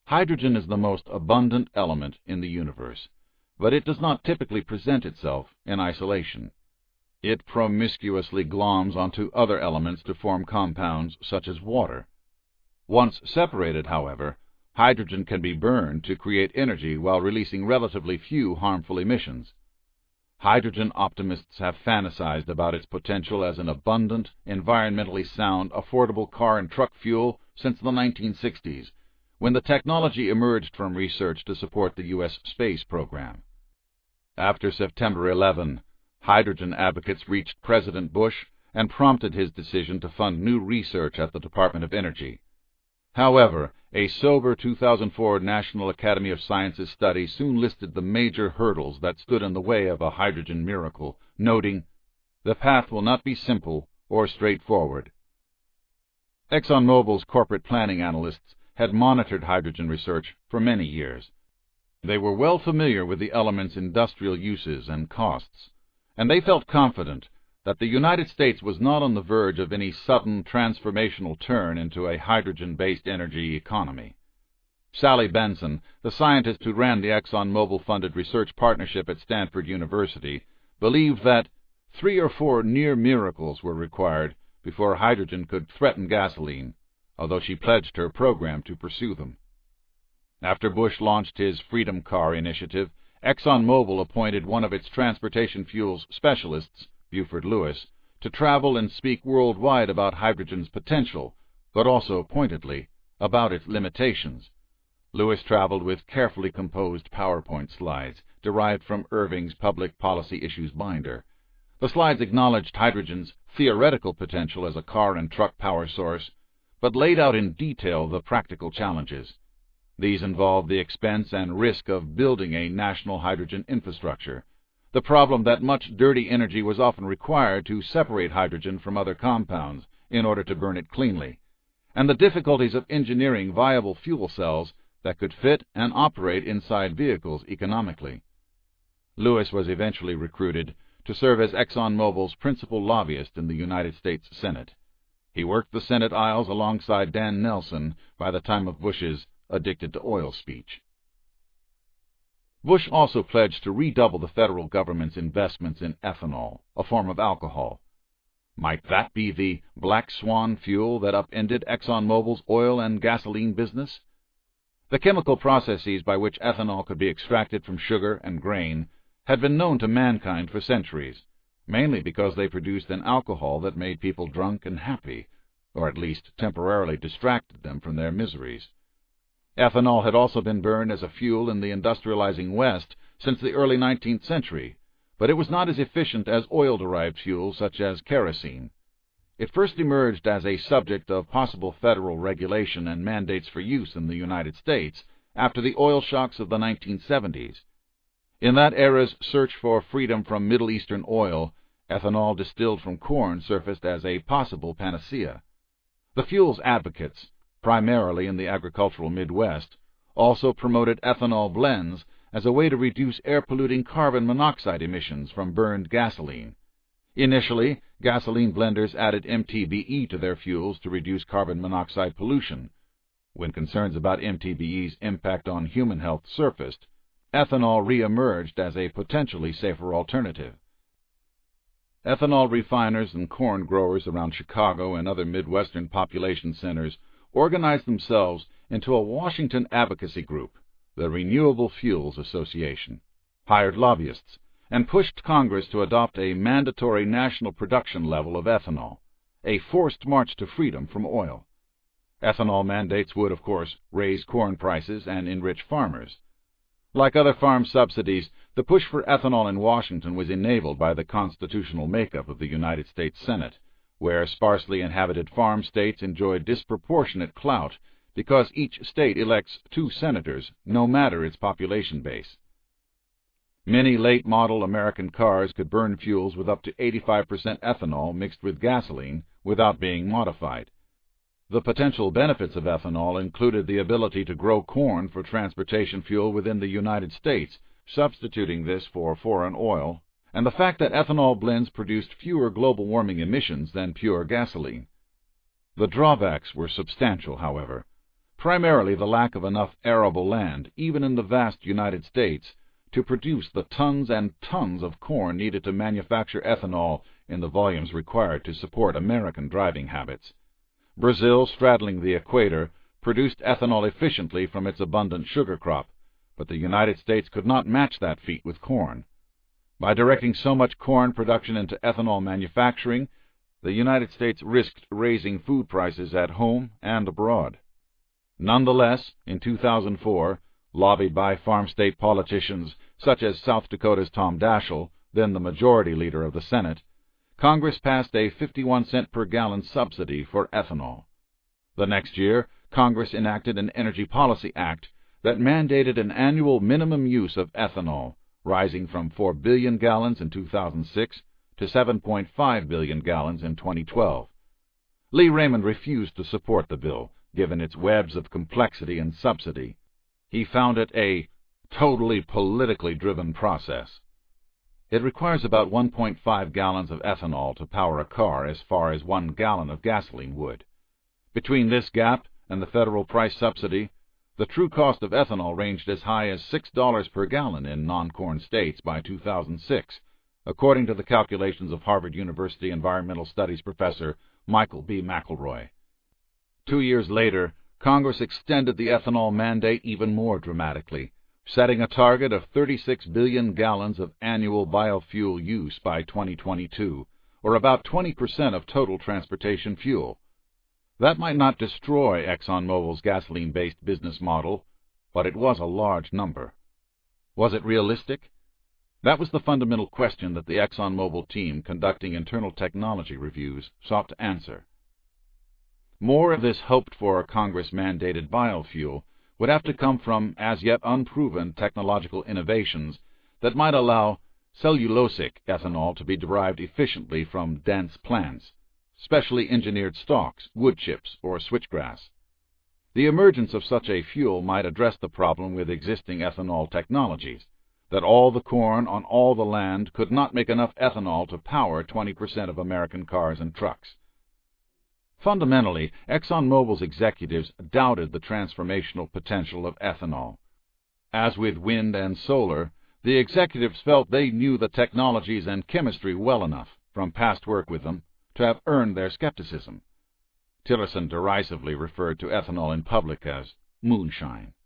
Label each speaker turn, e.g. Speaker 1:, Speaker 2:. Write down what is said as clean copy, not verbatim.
Speaker 1: Hydrogen is the most abundant element in the universe, but it does not typically present itself in isolation. It promiscuously gloms onto other elements to form compounds such as water. Once separated, however, hydrogen can be burned to create energy while releasing relatively few harmful emissions. Hydrogen optimists have fantasized about its potential as an abundant, environmentally sound, affordable car and truck fuel since the 1960s, when the technology emerged from research to support the U.S. space program. After September 11, hydrogen advocates reached President Bush and prompted his decision to fund new research at the Department of Energy. However, a sober 2004 National Academy of Sciences study soon listed the major hurdles that stood in the way of a hydrogen miracle, noting, "The path will not be simple or straightforward." ExxonMobil's corporate planning analysts had monitored hydrogen research for many years. They were well familiar with the element's industrial uses and costs, and they felt confident that the United States was not on the verge of any sudden transformational turn into a hydrogen-based energy economy. Sally Benson, the scientist who ran the ExxonMobil-funded research partnership at Stanford University, believed that 3 or 4 near miracles were required before hydrogen could threaten gasoline, although she pledged her program to pursue them. After Bush launched his Freedom Car initiative, ExxonMobil appointed one of its transportation fuels specialists, Buford Lewis, to travel and speak worldwide about hydrogen's potential, but also, pointedly, about its limitations. Lewis traveled with carefully composed PowerPoint slides, derived from Irving's Public Policy Issues binder. The slides acknowledged hydrogen's theoretical potential as a car and truck power source, but laid out in detail the practical challenges. These involved the expense and risk of building a national hydrogen infrastructure, the problem that much dirty energy was often required to separate hydrogen from other compounds in order to burn it cleanly, and the difficulties of engineering viable fuel cells that could fit and operate inside vehicles economically. Lewis was eventually recruited to serve as ExxonMobil's principal lobbyist in the United States Senate. He worked the Senate aisles alongside Dan Nelson by the time of Bush's addicted to oil speech. Bush also pledged to redouble the federal government's investments in ethanol, a form of alcohol. Might that be the black swan fuel that upended ExxonMobil's oil and gasoline business? The chemical processes by which ethanol could be extracted from sugar and grain had been known to mankind for centuries, mainly because they produced an alcohol that made people drunk and happy, or at least temporarily distracted them from their miseries. Ethanol had also been burned as a fuel in the industrializing West since the early 19th century, but it was not as efficient as oil-derived fuels such as kerosene. It first emerged as a subject of possible federal regulation and mandates for use in the United States after the oil shocks of the 1970s. In that era's search for freedom from Middle Eastern oil, ethanol distilled from corn surfaced as a possible panacea. The fuel's advocates, primarily in the agricultural Midwest, also promoted ethanol blends as a way to reduce air-polluting carbon monoxide emissions from burned gasoline. Initially, gasoline blenders added MTBE to their fuels to reduce carbon monoxide pollution. When concerns about MTBE's impact on human health surfaced, ethanol re-emerged as a potentially safer alternative. Ethanol refiners and corn growers around Chicago and other Midwestern population centers organized themselves into a Washington advocacy group, the Renewable Fuels Association, hired lobbyists, and pushed Congress to adopt a mandatory national production level of ethanol, a forced march to freedom from oil. Ethanol mandates would, of course, raise corn prices and enrich farmers. Like other farm subsidies, the push for ethanol in Washington was enabled by the constitutional makeup of the United States Senate, where sparsely inhabited farm states enjoy disproportionate clout because each state elects 2 senators, no matter its population base. Many late-model American cars could burn fuels with up to 85% ethanol mixed with gasoline without being modified. The potential benefits of ethanol included the ability to grow corn for transportation fuel within the United States, substituting this for foreign oil, and the fact that ethanol blends produced fewer global warming emissions than pure gasoline. The drawbacks were substantial, however. primarily the lack of enough arable land, even in the vast United States, to produce the tons and tons of corn needed to manufacture ethanol in the volumes required to support American driving habits. Brazil, straddling the equator, produced ethanol efficiently from its abundant sugar crop, but the United States could not match that feat with corn. By directing so much corn production into ethanol manufacturing, the United States risked raising food prices at home and abroad. Nonetheless, in 2004, lobbied by farm state politicians such as South Dakota's Tom Daschle, then the majority leader of the Senate, Congress passed a 51-cent per gallon subsidy for ethanol. The next year, Congress enacted an Energy Policy Act that mandated an annual minimum use of ethanol, rising from 4 billion gallons in 2006 to 7.5 billion gallons in 2012. Lee Raymond refused to support the bill, given its webs of complexity and subsidy. He found it a totally politically driven process. It requires about 1.5 gallons of ethanol to power a car as far as 1 gallon of gasoline would. Between this gap and the federal price subsidy, the true cost of ethanol ranged as high as $6 per gallon in non-corn states by 2006, according to the calculations of Harvard University Environmental Studies professor Michael B. McElroy. 2 years later, Congress extended the ethanol mandate even more dramatically, setting a target of 36 billion gallons of annual biofuel use by 2022, or about 20% of total transportation fuel. That might not destroy ExxonMobil's gasoline-based business model, but it was a large number. Was it realistic? That was the fundamental question that the ExxonMobil team conducting internal technology reviews sought to answer. More of this hoped-for Congress-mandated biofuel would have to come from as-yet unproven technological innovations that might allow cellulosic ethanol to be derived efficiently from dense plants, specially engineered stalks, wood chips, or switchgrass. The emergence of such a fuel might address the problem with existing ethanol technologies, that all the corn on all the land could not make enough ethanol to power 20% of American cars and trucks. Fundamentally, ExxonMobil's executives doubted the transformational potential of ethanol. As with wind and solar, the executives felt they knew the technologies and chemistry well enough, from past work with them, to have earned their skepticism. Tillerson derisively referred to ethanol in public as moonshine.